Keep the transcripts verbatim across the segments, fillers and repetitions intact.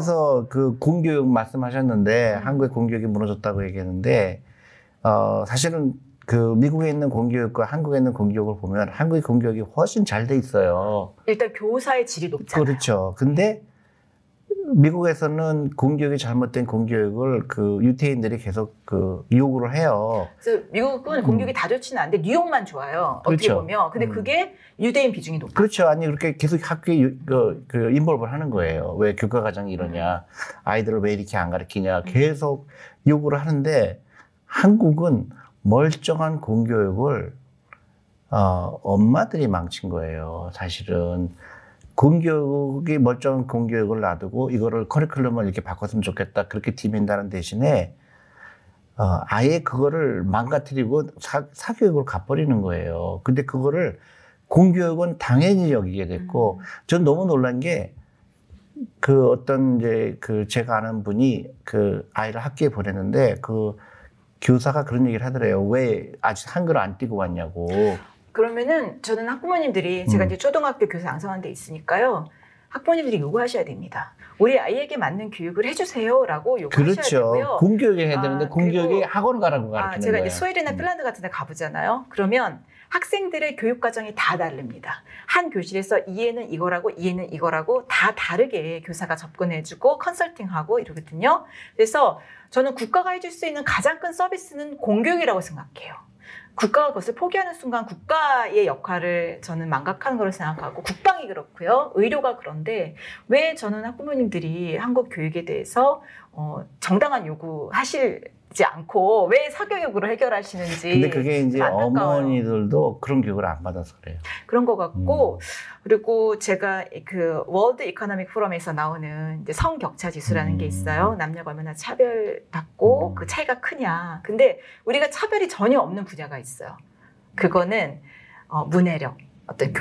그래서 그 공교육 말씀하셨는데 음. 한국의 공교육이 무너졌다고 얘기했는데 어, 사실은 그 미국에 있는 공교육과 한국에 있는 공교육을 보면 한국의 공교육이 훨씬 잘 돼 있어요. 일단 교사의 질이 높잖아요. 그렇죠. 근데 미국에서는 공교육이 잘못된 공교육을 그 유태인들이 계속 그 요구를 해요. 그래서 미국은 음. 공교육이 다 좋지는 않은데 뉴욕만 좋아요. 어떻게 그렇죠. 보면. 근데 음. 그게 유대인 비중이 높아요. 그렇죠. 아니 그렇게 계속 학교에 그, 그 인볼브를 하는 거예요. 왜 교과 과정이 이러냐, 아이들을 왜 이렇게 안 가르치냐, 계속 요구를 하는데 한국은 멀쩡한 공교육을 어, 엄마들이 망친 거예요. 사실은. 공교육이 멀쩡한 공교육을 놔두고 이거를 커리큘럼을 이렇게 바꿨으면 좋겠다 그렇게 디맨다는 대신에 어, 아예 그거를 망가뜨리고 사, 사교육을 가버리는 거예요. 근데 그거를 공교육은 당연히 여기게 됐고 음. 전 너무 놀란 게 그 어떤 이제 그 제가 아는 분이 그 아이를 학교에 보냈는데 그 교사가 그런 얘기를 하더래요. 왜 아직 한글을 안 띄고 왔냐고. 그러면은 저는 학부모님들이 제가 음. 이제 초등학교 교사 양성한 데 있으니까요. 학부모님들이 요구하셔야 됩니다. 우리 아이에게 맞는 교육을 해주세요라고 요구하셔야 그렇죠. 되고요. 공교육에 해야 되는데 아, 공교육에 학원 가라고 가르치는 아, 제가 거예요. 이제 스웨덴이나 핀란드 같은 데 가보잖아요. 그러면 학생들의 교육 과정이 다 다릅니다. 한 교실에서 이 애는 이거라고 이 애는 이거라고 다 다르게 교사가 접근해주고 컨설팅하고 이러거든요. 그래서 저는 국가가 해줄 수 있는 가장 큰 서비스는 공교육이라고 생각해요. 국가가 그것을 포기하는 순간 국가의 역할을 저는 망각하는 거로 생각하고 국방이 그렇고요. 의료가 그런데 왜 저는 학부모님들이 한국 교육에 대해서 어, 정당한 요구하시지 않고 왜 사교육으로 해결하시는지. 근데 그게 이제 어머니들도 그런 교육을 안 받아서 그래요. 그런 것 같고 음. 그리고 제가 그 월드 이코노믹 포럼에서 나오는 이제 성격차 지수라는 음. 게 있어요. 남녀가 얼마나 차별받고 음. 그 차이가 크냐. 근데 우리가 차별이 전혀 없는 분야가 있어요. 그거는 어, 문해력, 어떤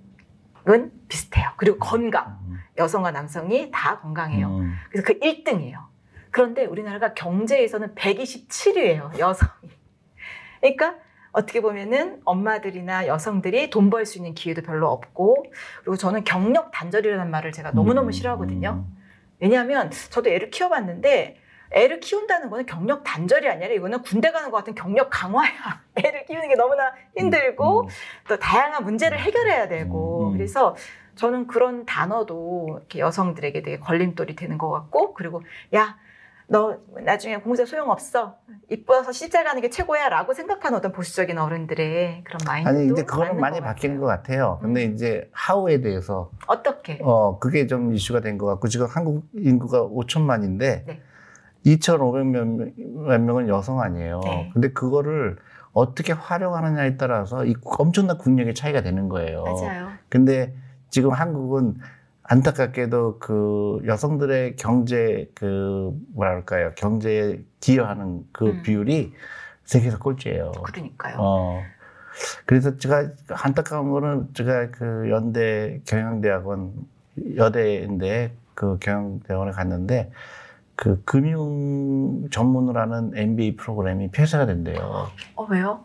교육은 비슷해요. 그리고 건강. 여성과 남성이 다 건강해요. 음. 그래서 그 일 등이에요. 그런데 우리나라가 경제에서는 백이십칠 위예요. 여성이. 그러니까 어떻게 보면은 엄마들이나 여성들이 돈 벌 수 있는 기회도 별로 없고 그리고 저는 경력 단절이라는 말을 제가 너무너무 싫어하거든요. 왜냐하면 저도 애를 키워봤는데 애를 키운다는 거는 경력 단절이 아니라 이거는 군대 가는 것 같은 경력 강화야. 애를 키우는 게 너무나 힘들고 또 다양한 문제를 해결해야 되고 그래서 저는 그런 단어도 이렇게 여성들에게 되게 걸림돌이 되는 것 같고 그리고 야 너 나중에 공부해서 소용없어. 이뻐서 시집 가는 게 최고야 라고 생각하는 어떤 보수적인 어른들의 그런 마인드도 아니 이제 그거는 많이 바뀐 것 같아요. 근데 음. 이제 하우에 대해서 어떻게? 어 그게 좀 이슈가 된 것 같고 지금 한국 인구가 오천만인데 네. 이천오백 몇 명은 여성 아니에요. 네. 근데 그거를 어떻게 활용하느냐에 따라서 이 엄청난 국력의 차이가 되는 거예요. 맞아요. 근데 지금 한국은 안타깝게도 그 여성들의 경제 그 뭐랄까요 경제에 기여하는 그 음. 비율이 세계에서 꼴찌예요. 그러니까요. 어 그래서 제가 안타까운 거는 제가 그 연대 경영대학원 여대인데 그 경영대학원에 갔는데 그 금융 전문으로 하는 엠비에이 프로그램이 폐쇄가 된대요. 어 왜요?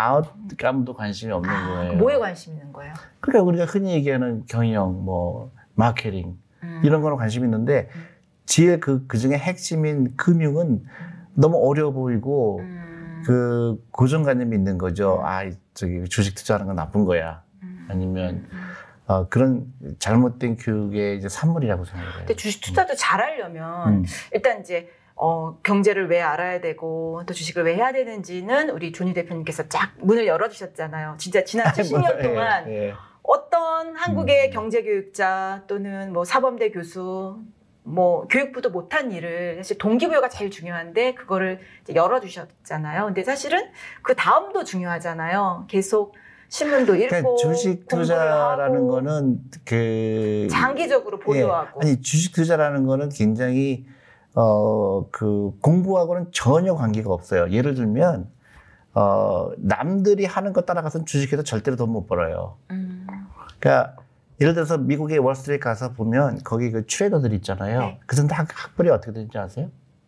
아웃감도 관심이 없는 아, 거예요. 뭐에 관심 있는 거예요? 그러니까 우리가 흔히 얘기하는 경영 뭐 마케팅 음. 이런 거는 관심이 있는데 음. 지혜 그, 그 중에 핵심인 금융은 음. 너무 어려워 보이고 음. 그 고정관념이 있는 거죠. 음. 아, 저기 주식 투자하는 건 나쁜 거야. 음. 아니면 어, 그런 잘못된 교육의 이제 산물이라고 생각해요. 근데 주식 투자도 음. 잘하려면 음. 일단 이제 어, 경제를 왜 알아야 되고 또 주식을 왜 해야 되는지는 우리 조니 대표님께서 쫙 문을 열어주셨잖아요. 진짜 지난 칠십 년 동안 예, 예. 어떤 한국의 음. 경제교육자 또는 뭐 사범대 교수, 뭐 교육부도 못한 일을 사실 동기부여가 제일 중요한데 그거를 이제 열어주셨잖아요. 근데 사실은 그 다음도 중요하잖아요. 계속 신문도 읽고 그러니까 주식 투자라는 거는 그 장기적으로 보유하고 예. 아니 주식 투자라는 거는 굉장히 어 그 공부하고는 전혀 관계가 없어요. 예를 들면 어 남들이 하는 거 따라가서는 주식해서 절대로 돈 못 벌어요. 음. 그러니까 예를 들어서 미국의 월스트리트 가서 보면 거기 그 트레이더들 있잖아요. 네. 그 사람들 학벌이 어떻게 되는지 아세요?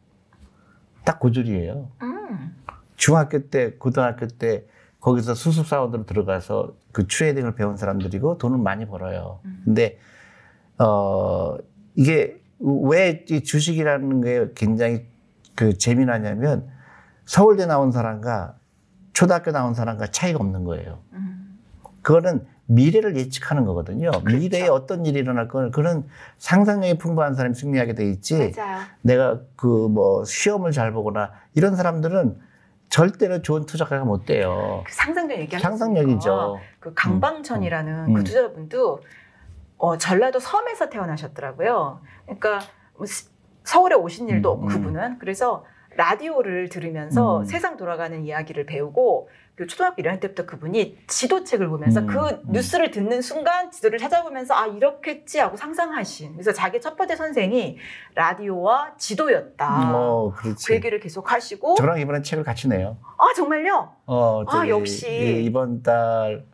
딱 고졸이에요. 음. 중학교 때, 고등학교 때 거기서 수습사원으로 들어가서 그 트레이딩을 배운 사람들이고 돈을 많이 벌어요. 음. 근데 어 이게 왜 이 주식이라는 게 굉장히 그 재미나냐면 서울대 나온 사람과 초등학교 나온 사람과 차이가 없는 거예요. 음. 그거는 미래를 예측하는 거거든요. 그렇죠. 미래에 어떤 일이 일어날 거는 그런 상상력이 풍부한 사람이 승리하게 돼 있지. 맞아요. 내가 그 뭐 시험을 잘 보거나 이런 사람들은 절대로 좋은 투자가가 못 돼요. 그 상상력 얘기하셨으니까 상상력이죠. 그 강방천이라는 음. 그 투자자분도 어, 전라도 섬에서 태어나셨더라고요. 그러니까 뭐 시- 서울에 오신 일도 없고 음, 음. 그분은 그래서 라디오를 들으면서 음. 세상 돌아가는 이야기를 배우고 그 초등학교 일 학년 때부터 그분이 지도책을 보면서 음, 그 음. 뉴스를 듣는 순간 지도를 찾아보면서 아 이렇겠지 하고 상상하신 그래서 자기 첫 번째 선생이 라디오와 지도였다. 어, 그렇지. 그 얘기를 계속 하시고 저랑 이번에 책을 같이 내요. 아 정말요? 어, 아, 저기 역시. 이- 이번 달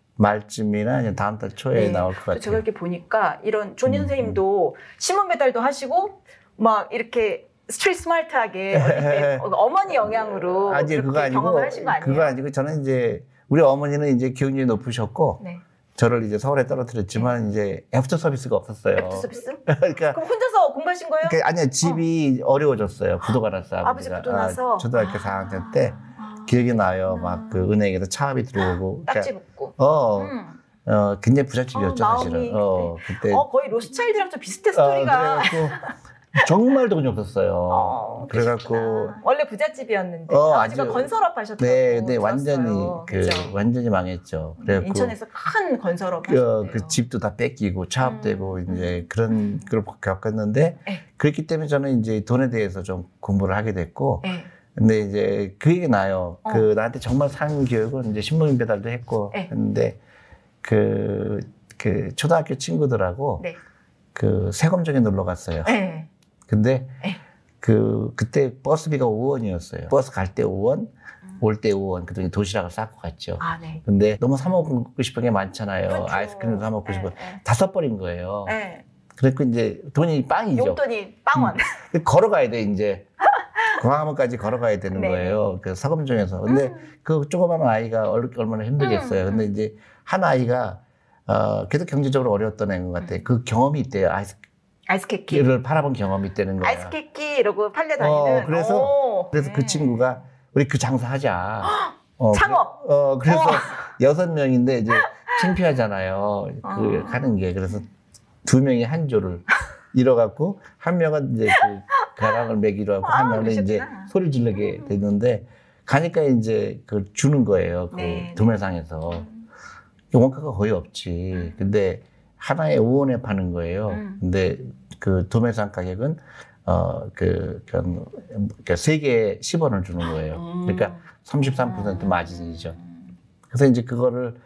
말쯤이나 아니면 다음 달 초에 네. 나올 것 같아요. 제가 이렇게 보니까 이런 존니 음, 선생님도 신문 배달도 하시고 막 이렇게 스트리트 스마트하게 어릴 때 어머니 영향으로 아니 그렇게 그거 아니고 경험을 하신 거 아니에요? 그거 아니고 저는 이제 우리 어머니는 이제 교육률이 높으셨고 네. 저를 이제 서울에 떨어뜨렸지만 이제 애프터 서비스가 없었어요. 애프터 서비스? 그러니까 그럼 혼자서 공부하신 거예요? 그 아니요 집이 어. 려워졌어요 부도가 났어 아버지 아버지가. 부도 나서? 아, 초등학교 아. 사 학년 때 아. 기억이 나요. 아. 막 그 은행에서 차압이 들어오고. 딱지 그러니까, 붙고. 어, 음. 어 굉장히 부잣집이었죠 어, 마음이 사실은. 어 그때. 어 거의 로스차일드랑 좀 비슷해 어, 스토리가. 그래갖고 정말 돈이 없었어요. 어, 그래갖고 그러셨구나. 원래 부잣집이었는데 어, 아버지가 아주- 건설업 하셨다고 네, 네 들었어요. 완전히 그 그죠? 완전히 망했죠. 그래갖고 인천에서 큰 건설업 그, 하셨대요. 그 집도 다 뺏기고 차압되고 음. 이제 그런 걸 겪었는데 네. 그렇기 때문에 저는 이제 돈에 대해서 좀 공부를 하게 됐고 네. 근데 이제 그 얘기 나요. 어. 그 나한테 정말 상 교육은 이제 신문 배달도 했고 네. 했는데 그, 그 초등학교 친구들하고 네. 그 세검정에 놀러 갔어요. 네. 근데 네. 그 그때 버스비가 오 원이었어요. 버스 갈 때 오 원, 음. 올 때 오 원. 그동안 도시락을 싸고 갔죠. 아, 네. 근데 너무 사 먹고 싶은 게 많잖아요. 그렇죠. 아이스크림도 사 먹고 싶어. 네, 네. 다섯 벌인 거예요. 네. 그래서 이제 돈이 빵이죠. 용돈이 빵원. 음. 걸어가야 돼 이제. 광화문까지 걸어가야 되는 네. 거예요. 그 서금정에서. 근데 음. 그 조그마한 아이가 얼- 얼마나 힘들겠어요. 음. 근데 이제 한 아이가 어, 그래도 경제적으로 어려웠던 애인 것 같아요. 그 경험이 있대요. 아이스케키. 아이스키를 팔아본 경험이 있다는 거예요. 아이스케키 이러고 팔려다니는. 어, 그래서- 오. 그래서 그 네. 친구가 우리 그 장사하자. 어, 창업. 그- 어, 그래서 어. 여섯 명인데 이제 창피하잖아요. 그 어. 하는 게. 그래서 두 명이 한 조를 잃어갖고 한 명은 이제 그 가랑을 매기로 하고 아, 한 명은 이제 그러셨구나. 소리 지르게 됐는데 가니까 이제 그 주는 거예요. 그 네, 도매상에서. 음. 원가가 거의 없지. 근데 하나에 오 원에 파는 거예요. 음. 근데 그 도매상 가격은 어, 그, 그, 그러니까 세 개에 십 원을 주는 거예요. 음. 그러니까 삼십삼 퍼센트 음. 마진이죠. 그래서 이제 그거를,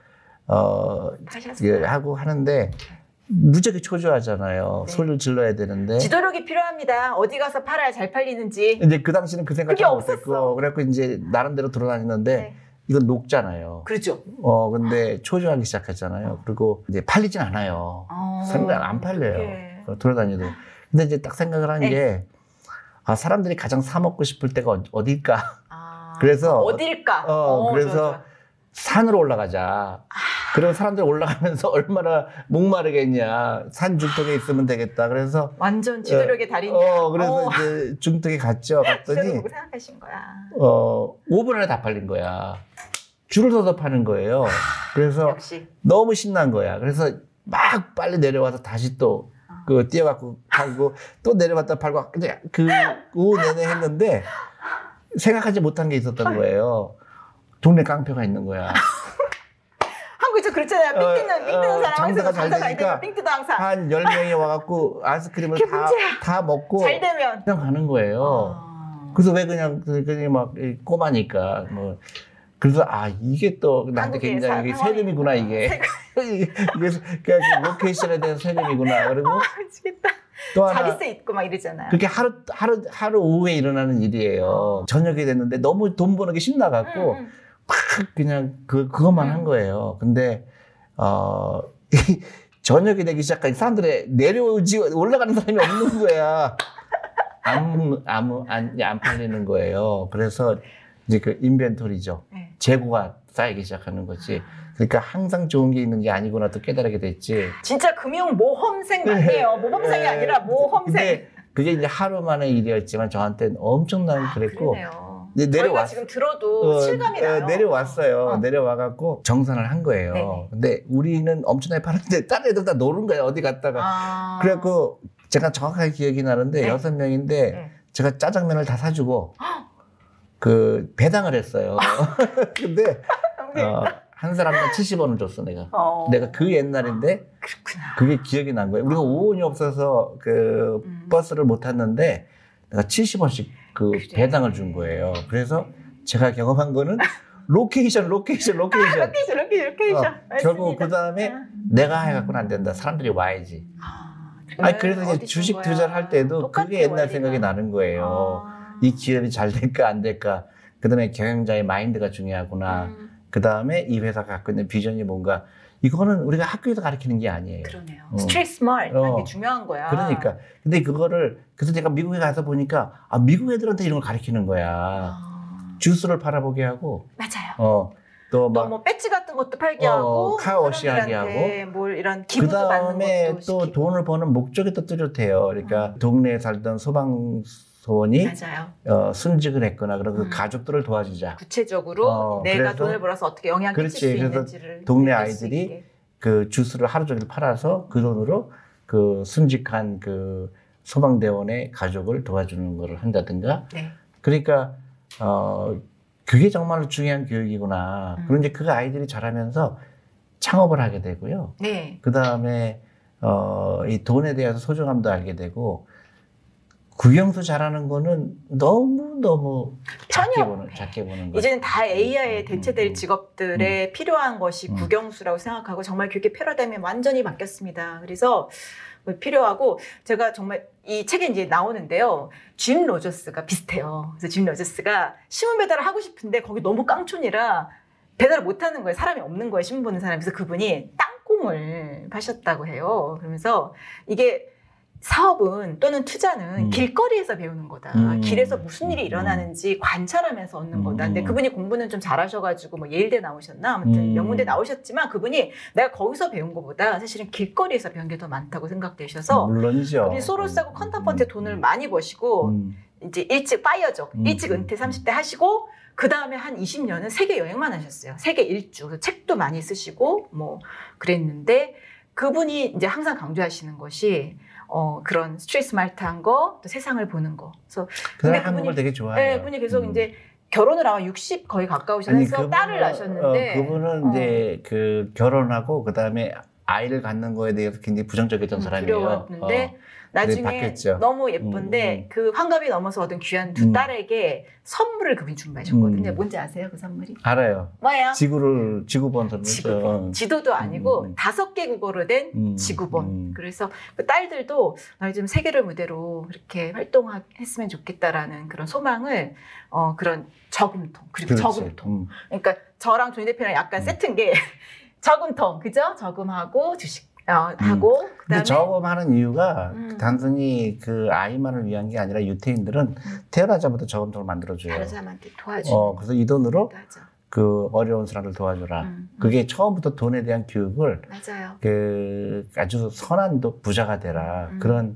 어, 하셨어요. 예, 하고 하는데 무지하게 초조하잖아요. 네. 소리를 질러야 되는데. 지도력이 필요합니다. 어디 가서 팔아야 잘 팔리는지. 이제 그 당시는 그 생각 그게 잘 없었어. 못했고, 그래갖고 이제 나름대로 돌아다녔는데, 네. 이건 녹잖아요. 그렇죠. 어, 근데 초조하기 시작했잖아요. 그리고 이제 팔리진 않아요. 어. 상당히 안 팔려요. 그게. 돌아다니도. 근데 이제 딱 생각을 한 네. 게, 아, 사람들이 가장 사먹고 싶을 때가 어- 어딜까? 아, 그래서- 어딜까? 어, 그래서 좋아, 좋아. 산으로 올라가자. 그럼 사람들 올라가면서 얼마나 목마르겠냐. 산 중턱에 있으면 되겠다. 그래서, 완전 지도력의 달인이야. 어, 그래서 어. 이제 중턱에 갔죠. 지도력 갔더니, 보고 생각하신 거야. 어, 오 분 안에 다 팔린 거야. 줄을 서서 파는 거예요. 그래서 역시. 너무 신난 거야. 그래서 막 빨리 내려와서 다시 또, 그, 뛰어갖고 팔고, 또 내려왔다 팔고, 그냥 그, 오후 내내 했는데, 생각하지 못한 게 있었던 거예요. 동네 깡패가 있는 거야. 한국 좀 그렇잖아요. 삥 어, 뜨는, 삥 어, 뜨는 사람 장사가 잘 잘 되니까 되면 삥 뜨다 항상. 한 열 명이 와갖고 아이스크림을 그게 다, 문제야. 다 먹고 잘 되면. 그냥 가는 거예요. 아. 그래서 왜 그냥, 그냥 막 꼬마니까, 뭐. 그래서 아, 이게 또 나한테 한국의 굉장히 이게 사- 세금이구나, 이게. 이게 그러니까 로케이션에 대한 세금이구나. 그리고 아, 미치겠다. 또 하나. 자릿세 있고 막 이러잖아요. 그렇게 하루, 하루, 하루 오후에 일어나는 일이에요. 저녁이 됐는데 너무 돈 버는 게 신나갖고, 음, 음. 막 그냥 그, 그것만 음. 한 거예요. 근데, 어, 저녁이 되기 시작하니 사람들이 내려오지, 올라가는 사람이 없는 거야. 아무, 아무, 안, 안 팔리는 거예요. 그래서 이제 그 인벤토리죠. 네. 재고가 쌓이기 시작하는 거지. 그러니까 항상 좋은 게 있는 게 아니구나 또 깨달게 됐지. 진짜 금융 모험생 맞네요. 모범생이 아니라 모험생. 근데 그게 이제 하루 만의 일이었지만 저한테는 엄청난 아, 그랬고. 그러네요. 이제 저희가 내려왔, 지금 들어도 어, 실감이 나요. 어, 내려왔어요. 어. 내려와갖고 정산을 한 거예요. 네네. 근데 우리는 엄청나게 팔았는데 다른 애들 다 노는 거야. 어디 갔다가. 아. 그래갖고 제가 정확하게 기억이 나는데 네. 여섯 명인데 네. 제가 짜장면을 다 사주고 그 배당을 했어요. 근데 어, 한 사람당 칠십 원을 줬어 내가. 어. 내가 그 옛날인데 그렇구나. 그게 기억이 난 거예요. 우리가 오 원이 없어서 그 음. 버스를 못 탔는데 내가 칠십 원씩 그 그래. 배당을 준 거예요. 그래서 제가 경험한 거는 로케이션, 로케이션, 로케이션. 로케이션, 로케이션, 로케이션. 어, 결국 그 다음에 내가 해갖고는 안 된다. 사람들이 와야지. 아, 아니 그래서 이제 주식 투자를 할 때도 그게 옛날 원리가. 생각이 나는 거예요. 아. 이 기업이 잘 될까 안 될까. 그다음에 경영자의 마인드가 중요하구나. 음, 그다음에 이 회사가 갖고 있는 비전이 뭔가. 이거는 우리가 학교에서 가르치는 게 아니에요. 그러네요. 어. 스트레이트 스마트 어. 게 중요한 거야. 그러니까. 근데 그거를 그래서 제가 미국에 가서 보니까 아 미국 애들한테 이런 걸 가르치는 거야. 아, 주스를 팔아보게 하고 맞아요. 어 또 막 또뭐 배지 같은 것도 팔게 어, 하고 카워시하게 사람들한테 뭘 이런 기부도 그 받는 다음에 것도 또 시키고. 돈을 버는 목적이 또 뚜렷해요. 그러니까 동네에 살던 소방서원이 맞아요. 어, 순직을 했거나 그런 그 음. 가족들을 도와주자. 구체적으로 어, 내가 그래서- 돈을 벌어서 어떻게 영향 끼칠 그렇지. 수 그래서 있는지를 동네 느낄 수 아이들이 있게. 그 주스를 하루 종일 팔아서 그 돈으로 그 순직한 그 소방대원의 가족을 도와주는 거를 한다든가. 네. 그러니까 어 그게 정말로 중요한 교육이구나. 음. 그럼 이제 그 아이들이 자라면서 창업을 하게 되고요. 네. 그 다음에 어, 이 돈에 대해서 소중함도 알게 되고 국영수 잘하는 거는 너무 너무 작게 편협해. 보는 작게 보는 거. 이제는 다 에이아이에 음, 대체될 음, 직업들에 필요한 것이 음. 국영수라고 생각하고 정말 그게 패러다임이 완전히 바뀌었습니다. 그래서 필요하고 제가 정말 이 책에 이제 나오는데요. 짐 로저스가 비슷해요. 그래서 짐 로저스가 신문 배달을 하고 싶은데 거기 너무 깡촌이라 배달을 못 하는 거예요. 사람이 없는 거예요. 신문 보는 사람이. 그래서 그분이 땅콩을 파셨다고 해요. 그러면서 이게 사업은 또는 투자는 음. 길거리에서 배우는 거다. 음. 길에서 무슨 일이 음. 일어나는지 관찰하면서 얻는 거다. 근데 음. 그분이 공부는 좀 잘하셔가지고 뭐 예일대 나오셨나 아무튼 음. 명문대 나오셨지만 그분이 내가 거기서 배운 것보다 사실은 길거리에서 배운 게 더 많다고 생각되셔서 물론이죠. 그분이 소로스하고 컨텀펀트에 음. 돈을 많이 버시고 음. 이제 일찍 파이어죠. 음. 일찍 은퇴 삼십 대 하시고 그 다음에 한 이십 년은 세계 여행만 하셨어요. 세계 일주. 그래서 책도 많이 쓰시고 뭐 그랬는데 그분이 이제 항상 강조하시는 것이 어, 그런 스트레스 스마트한 거, 또 세상을 보는 거. 그래서 그 사람 근데 하는 걸 그분이- 되게 좋아해요. 네, 그분이 계속 음. 이제 결혼을 아마 육십 거의 가까우셔서 딸을 낳으셨는데 어, 그분은 어. 이제 그 결혼하고 그 다음에 아이를 갖는 거에 대해서 굉장히 부정적이었던 음, 사람이에요. 두려웠는데 어. 나중에 바뀌었죠. 너무 예쁜데 음, 음. 그 환갑이 넘어서 얻은 귀한 두 음. 딸에게 선물을 그분이 준비하셨거든요. 음. 뭔지 아세요? 그 선물이? 알아요. 뭐예요? 지구를 지구본선을 지구본. 지도도 아니고 음. 다섯 개 국어로 된 음. 지구본. 음. 그래서 그 딸들도 나 요즘 세계를 무대로 이렇게 활동했으면 좋겠다라는 그런 소망을 어 그런 저금통 그리고 그렇지. 저금통. 음. 그러니까 저랑 조니 대표랑 약간 음. 세트인 게 저금통, 그죠? 저금하고 주식 어, 하고 근데 그다음에 저금하는 이유가 음. 단순히 그 아이만을 위한 게 아니라 유태인들은 태어나자마자 저금통을 만들어줘요. 다른 사람한테 도와주는 어, 그래서 이 돈으로 하죠. 그 어려운 사람들 도와줘라. 음, 음. 그게 처음부터 돈에 대한 교육을 맞아요. 그 아주 선한 도- 부자가 되라. 음. 그런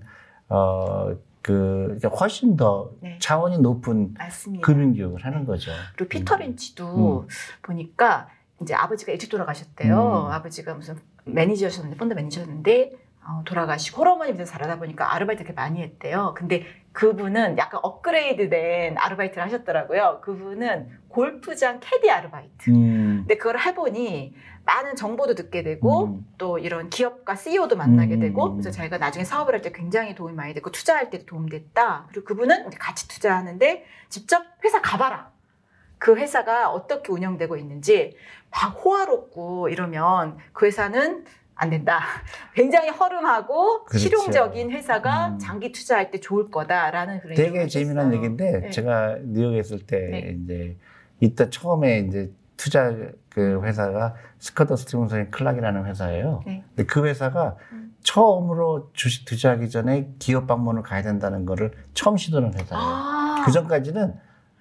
어, 그 훨씬 더 네. 차원이 높은 맞습니다. 금융교육을 하는 거죠. 그리고 피터 음. 린치도 음. 보니까 이제 아버지가 일찍 돌아가셨대요. 음. 아버지가 무슨 매니저셨는데 펀드 매니저였는데 어, 돌아가시고 홀어머니 밑에서 자라다 보니까 아르바이트 되게 많이 했대요. 근데 그분은 약간 업그레이드된 아르바이트를 하셨더라고요. 그분은 골프장 캐디 아르바이트. 음. 근데 그걸 해보니 많은 정보도 듣게 되고 음. 또 이런 기업가 씨이오도 만나게 음. 되고 그래서 자기가 나중에 사업을 할 때 굉장히 도움이 많이 됐고 투자할 때도 도움됐다. 그리고 그분은 이제 같이 투자하는데 직접 회사 가봐라. 그 회사가 어떻게 운영되고 있는지 막 호화롭고 이러면 그 회사는 안 된다. 굉장히 허름하고 그렇죠. 실용적인 회사가 음. 장기 투자할 때 좋을 거다라는 그런 되게 얘기를 재미난 하셨어요. 얘기인데 네. 제가 뉴욕에 있을 때 네. 이제 이때 처음에 이제 투자 그 회사가 스커터 스티븐슨 클락이라는 회사예요. 네. 근데 그 회사가 음. 처음으로 주식 투자하기 전에 기업 방문을 가야 된다는 거를 처음 시도하는 회사예요. 아, 그 전까지는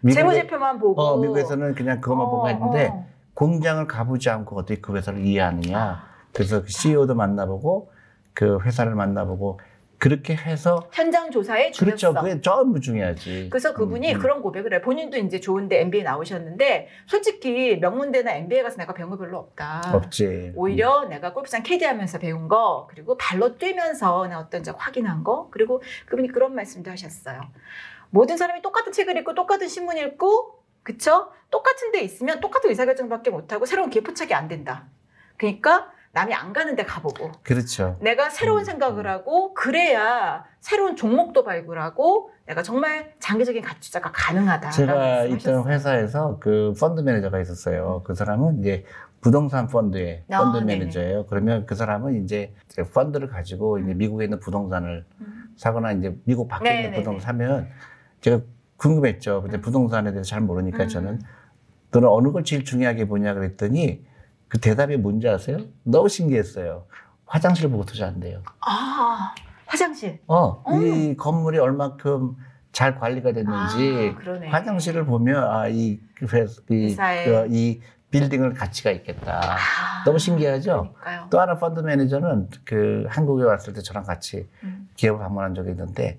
미국에, 재무제표만 보고. 어, 미국에서는 그냥 그것만 어, 보고 했는데 어. 공장을 가보지 않고 어떻게 그 회사를 이해하느냐. 그래서 그 씨이오도 만나보고 그 회사를 만나보고 그렇게 해서 현장 조사의 중요성. 그렇죠. 그게 전부 중요하지. 그래서 그분이 음, 음. 그런 고백을 해요. 본인도 이제 좋은데 엠비에이 나오셨는데 솔직히 명문대나 엠비에이 가서 내가 배운 거 별로 없다. 없지. 오히려 음. 내가 골프장 캐디하면서 배운 거 그리고 발로 뛰면서 내 어떤 적 확인한 거 그리고 그분이 그런 말씀도 하셨어요. 모든 사람이 똑같은 책을 읽고 똑같은 신문 읽고 그쵸? 똑같은 데 있으면 똑같은 의사결정밖에 못하고 새로운 기회 포착이 안 된다. 그러니까 남이 안 가는 데 가보고. 그렇죠. 내가 새로운 음, 생각을 음. 하고 그래야 새로운 종목도 발굴하고 내가 정말 장기적인 가치 투자가 가능하다. 제가 있던 회사에서 그 펀드 매니저가 있었어요. 그 사람은 이제 부동산 펀드의 아, 펀드 네네. 매니저예요. 그러면 그 사람은 이제 펀드를 가지고 이제 음. 미국에 있는 부동산을 음. 사거나 이제 미국 밖에 있는 네네네. 부동산 사면 제가 궁금했죠. 근데 음. 부동산에 대해서 잘 모르니까 음. 저는 너는 어느 걸 제일 중요하게 보냐 그랬더니 그 대답이 뭔지 아세요? 너무 신기했어요. 화장실 보고 투자한대요. 아, 화장실. 어, 어. 이 건물이 얼마큼 잘 관리가 됐는지 아, 그러네. 화장실을 보면 아, 이, 이, 회사에. 그, 이 빌딩을 가치가 있겠다. 아, 너무 신기하죠? 그러니까요. 또 하나 펀드 매니저는 그 한국에 왔을 때 저랑 같이 음. 기업을 방문한 적이 있는데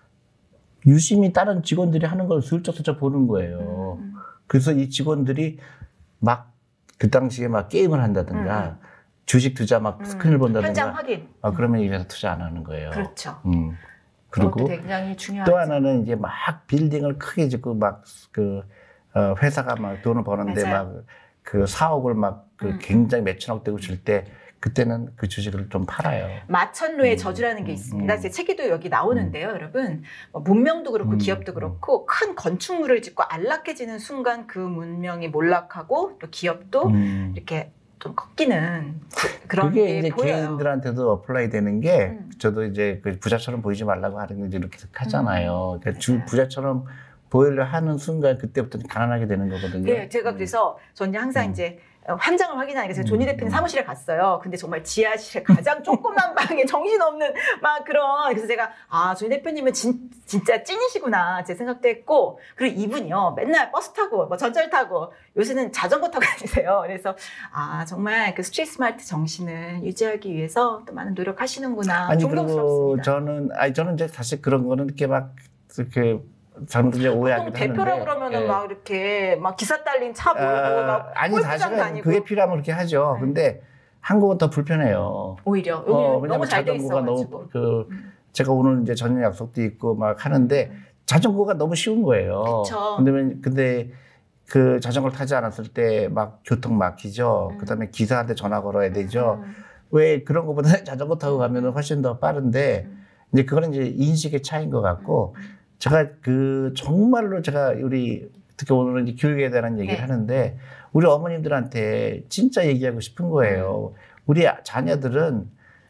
유심히 다른 직원들이 하는 걸 슬쩍슬쩍 보는 거예요. 음. 그래서 이 직원들이 막 그 당시에 막 게임을 한다든가 음. 주식 투자 막 음. 스크린을 본다든가 현장 확인. 아, 그러면 이 회사 투자 안 하는 거예요. 그렇죠. 음. 그리고 그리고 굉장히 중요하죠. 또 하나는 이제 막 빌딩을 크게 짓고 막 그 어, 회사가 막 돈을 버는데 맞아요. 막 그 사억을 막 그 음. 굉장히 몇천억 되고 줄 때 그때는 그 주식을 좀 팔아요. 마천루의 음, 저주라는 게 음, 있습니다. 음. 제 책에도 여기 나오는데요, 여러분. 뭐 문명도 그렇고 음, 기업도 음. 그렇고 큰 건축물을 짓고 안락해지는 순간 그 문명이 몰락하고 또 기업도 음. 이렇게 좀 꺾이는 그- 그런 그게 게 이제 보여요. 개인들한테도 어플라이 되는 게 음. 저도 이제 그 부자처럼 보이지 말라고 하는 게 이렇게 하잖아요. 그러니까 주 맞아요. 부자처럼 보이려 하는 순간 그때부터 가난하게 되는 거거든요. 네, 제가 그래서 저는 항상 음. 이제 환장을 확인하니까 제가 조니 음. 대표님 사무실에 갔어요. 근데 정말 지하실에 가장 조그만 방에 정신없는 막 그런 그래서 제가 아 조니 대표님은 진, 진짜 찐이시구나 제 생각도 했고 그리고 이분이요 맨날 버스 타고 뭐 전철 타고 요새는 자전거 타고 다니세요. 그래서 아 정말 그 스트리트 스마트 정신을 유지하기 위해서 또 많은 노력하시는구나. 아니 그리고 존경스럽습니다. 저는 아니 저는 이제 사실 그런 거는 이렇게 막 이렇게 잘못 이제 보통 오해하기도 대표라 하는데 그러면은 예. 막 이렇게 막 기사 딸린 차 몰고 아, 막 아니 골프장 사실은 다니고 그게 필요하면 그렇게 하죠. 네. 근데 한국은 더 불편해요. 오히려 여기 어, 너무 왜냐면 잘 돼 자전거가 있어가지고 너무 그 음. 제가 오늘 이제 저녁 약속도 있고 막 하는데 음. 자전거가 너무 쉬운 거예요. 그쵸. 근데 왜- 근데 그 자전거를 타지 않았을 때 막 교통 막히죠. 음. 그다음에 기사한테 전화 걸어야 되죠. 음. 왜 그런 것보다 자전거 타고 가면은 훨씬 더 빠른데 음. 이제 그거는 이제 인식의 차이인 것 같고 음. 제가 그 정말로 제가 우리 특히 오늘은 이제 교육에 대한 얘기를 네. 하는데 우리 어머님들한테 진짜 얘기하고 싶은 거예요. 우리 자녀들은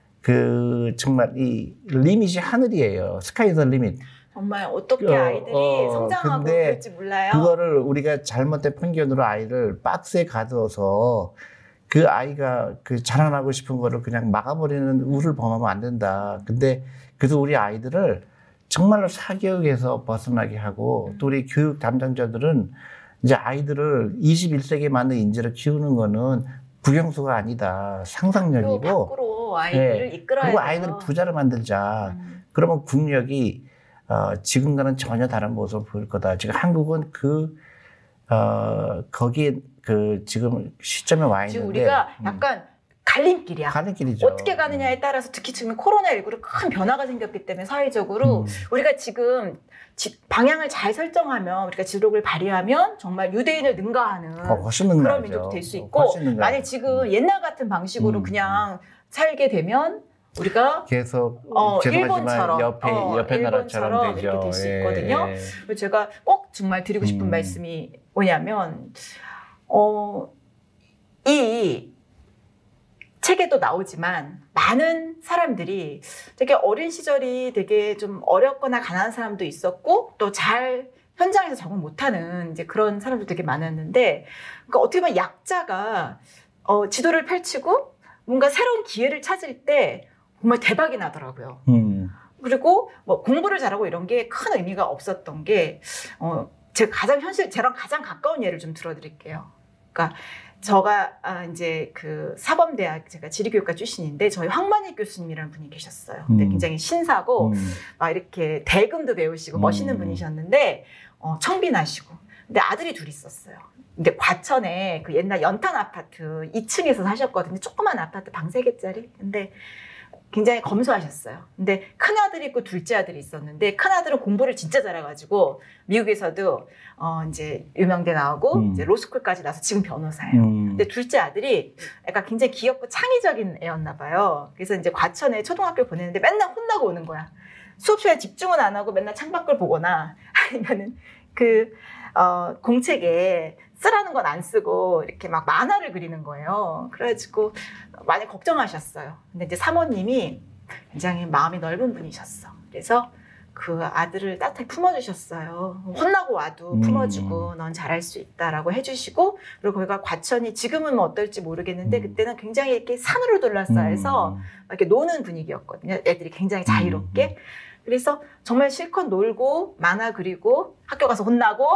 그 정말 이 리밋이 하늘이에요. 스카이 더 리밋. 정말 어떻게 어, 아이들이 어, 성장하고 근데 그럴지 몰라요. 그거를 우리가 잘못된 편견으로 아이를 박스에 가둬서 그 아이가 그 자라나고 싶은 거를 그냥 막아버리는 우를 범하면 안 된다. 근데 그래서 우리 아이들을 정말로 사교육에서 벗어나게 하고 또 우리 교육 담당자들은 이제 아이들을 이십일 세기에 맞는 인재를 키우는 거는 국영수가 아니다. 또 상상력이고 밖으로 아이들을 네. 이끌어야 그리고 돼요. 아이들을 부자로 만들자. 음. 그러면 국력이 어, 지금과는 전혀 다른 모습을 보일 거다. 지금 한국은 그 어, 거기에 그 지금 시점에 와 있는데 지금 우리가 음, 약간 갈림길이야. 가는 길이죠. 어떻게 가느냐에 따라서 특히 지금 코로나십구로 큰 변화가 생겼기 때문에 사회적으로 음. 우리가 지금 지- 방향을 잘 설정하면 우리가 지도를 발휘하면 정말 유대인을 능가하는 어, 훨씬 그런 능가하죠. 민족이 될 수 어, 있고 훨씬 능가하죠. 만약 지금 옛날 같은 방식으로 음. 그냥 살게 되면 우리가 계속 어, 죄송하지만 일본처럼, 옆에 어, 옆에 나라처럼 일본처럼 되죠. 이렇게 될 수 예, 있거든요. 예. 그래서 제가 꼭 정말 드리고 싶은 음. 말씀이 뭐냐면 어, 이 책에도 나오지만 많은 사람들이 되게 어린 시절이 되게 좀 어렵거나 가난한 사람도 있었고 또 잘 현장에서 적응 못하는 이제 그런 사람도 되게 많았는데 그러니까 어떻게 보면 약자가 어, 지도를 펼치고 뭔가 새로운 기회를 찾을 때 정말 대박이 나더라고요. 음. 그리고 뭐 공부를 잘하고 이런 게 큰 의미가 없었던 게 어, 제가 가장 현실, 저랑 가장 가까운 예를 좀 들어드릴게요. 그러니까 저가 아, 이제 그 사범대학 제가 지리교육과 출신인데 저희 황만희 교수님이라는 분이 계셨어요. 근데 음. 굉장히 신사고 음. 막 이렇게 대금도 배우시고 멋있는 음. 분이셨는데 어, 청빈하시고 근데 아들이 둘이 있었어요. 근데 과천에 그 옛날 연탄 아파트 이 층에서 사셨거든요. 조그만 아파트 방 세 개짜리. 근데 굉장히 검소하셨어요. 근데 큰아들이 있고 둘째 아들이 있었는데 큰아들은 공부를 진짜 잘해가지고 미국에서도 어 이제 유명대 나오고 음. 이제 로스쿨까지 나서 지금 변호사예요. 음. 근데 둘째 아들이 약간 굉장히 귀엽고 창의적인 애였나 봐요. 그래서 이제 과천에 초등학교 보내는데 맨날 혼나고 오는 거야. 수업 시간에 집중은 안 하고 맨날 창밖을 보거나 아니면은 그 어, 공책에 쓰라는 건 안 쓰고 이렇게 막 만화를 그리는 거예요. 그래가지고 많이 걱정하셨어요. 근데 이제 사모님이 굉장히 마음이 넓은 분이셨어. 그래서 그 아들을 따뜻하게 품어주셨어요. 혼나고 와도 품어주고 넌 잘할 수 있다라고 해주시고 그리고 거기가 과천이 지금은 뭐 어떨지 모르겠는데 그때는 굉장히 이렇게 산으로 둘러싸여서 음. 이렇게 노는 분위기였거든요. 애들이 굉장히 자유롭게. 그래서 정말 실컷 놀고 만화 그리고 학교 가서 혼나고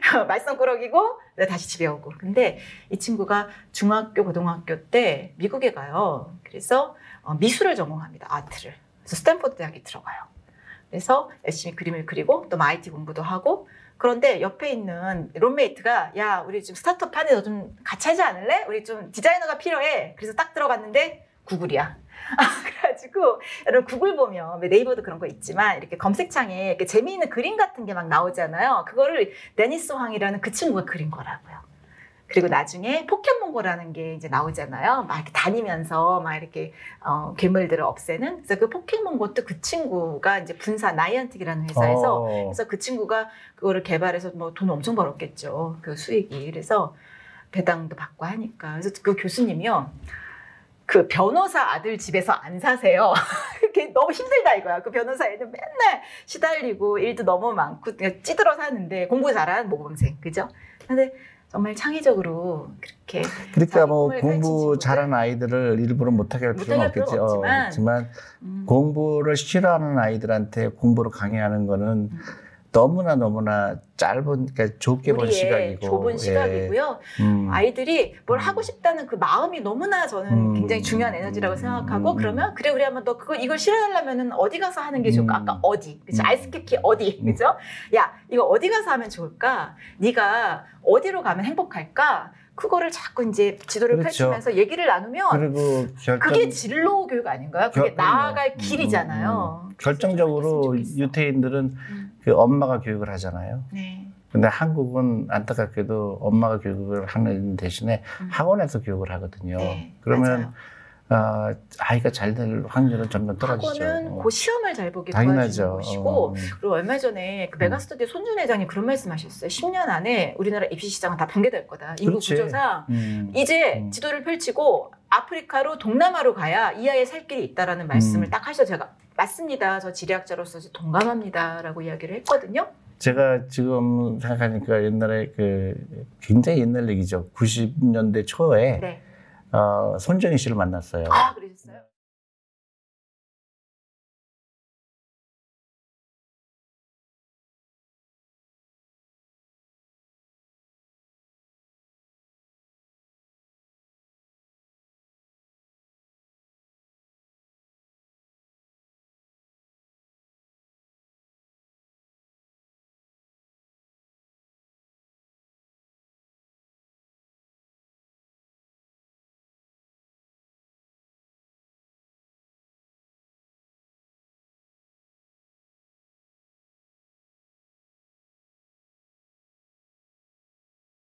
말썽꾸러기고 다시 집에 오고. 근데 이 친구가 중학교 고등학교 때 미국에 가요. 그래서 미술을 전공합니다. 아트를. 그래서 스탠포드 대학에 들어가요. 그래서 열심히 그림을 그리고 또 아이티 공부도 하고 그런데 옆에 있는 룸메이트가 야 우리 좀 스타트업 하는데 너 좀 같이 하지 않을래? 우리 좀 디자이너가 필요해. 그래서 딱 들어갔는데 구글이야. 그래가지고 여러분 구글 보면 네이버도 그런 거 있지만 이렇게 검색창에 이렇게 재미있는 그림 같은 게 막 나오잖아요. 그거를 데니스 황이라는 그 친구가 그린 거라고요. 그리고 나중에 포켓몬고라는 게 이제 나오잖아요. 막 이렇게 다니면서 막 이렇게 어, 괴물들을 없애는. 그래서 그 포켓몬고 또 그 친구가 이제 분사 나이언틱이라는 회사에서 어. 그래서 그 친구가 그거를 개발해서 뭐 돈 엄청 벌었겠죠. 그 수익이. 그래서 배당도 받고 하니까. 그래서 그 교수님이요. 그 변호사 아들 집에서 안 사세요. 그게 너무 힘들다 이거야. 그 변호사 애는 맨날 시달리고 일도 너무 많고 찌들어 사는데 공부 잘하는 모범생. 그죠? 근데 정말 창의적으로 그렇게 그러니까 뭐 공부 잘하는 아이들을 일부러 못하게 할 필요는 없겠지. 어, 그렇지만 음. 공부를 싫어하는 아이들한테 공부를 강요하는 거는 음. 너무나 너무나 짧은, 그러니까 좁게 본 시각이고 좁은 시각이고요. 예. 음. 아이들이 뭘 하고 싶다는 그 마음이 너무나 저는 음. 굉장히 중요한 에너지라고 생각하고 음. 그러면 그래 우리 한번 너 그거 이걸 실현하려면은 어디 가서 하는 게 좋을까? 아까 어디, 그렇죠? 음. 아이스케키 어디, 그죠? 야 이거 어디 가서 하면 좋을까? 네가 어디로 가면 행복할까? 그거를 자꾸 이제 지도를 그렇죠. 펼치면서 얘기를 나누면 그리고 결정... 그게 진로 교육 아닌가요? 그게 결... 나아갈 음, 음, 길이잖아요. 음. 결정적으로 유태인들은 음. 그 엄마가 교육을 하잖아요. 네. 근데 한국은 안타깝게도 엄마가 교육을 하는 대신에 음. 학원에서 교육을 하거든요. 네, 그러면 어, 아이가 잘 될 확률은 점점 떨어지죠. 학원은 어. 그 시험을 잘 보게 당연하죠. 도와주는 곳이고 어. 그리고 얼마 전에 그 메가스터디 손준 회장이 그런 말씀하셨어요. 십 년 안에 우리나라 입시 시장은 다 붕괴될 거다. 인구 그렇지. 구조상 음. 이제 음. 지도를 펼치고 아프리카로 동남아로 가야 이 아이의 살 길이 있다라는 말씀을 음. 딱 하셔서 제가 맞습니다. 저 지리학자로서 동감합니다라고 이야기를 했거든요. 제가 지금 생각하니까 옛날에 그 굉장히 옛날 얘기죠. 구십 년대 초에 네. 어, 손정희 씨를 만났어요. 아, 그러셨어요?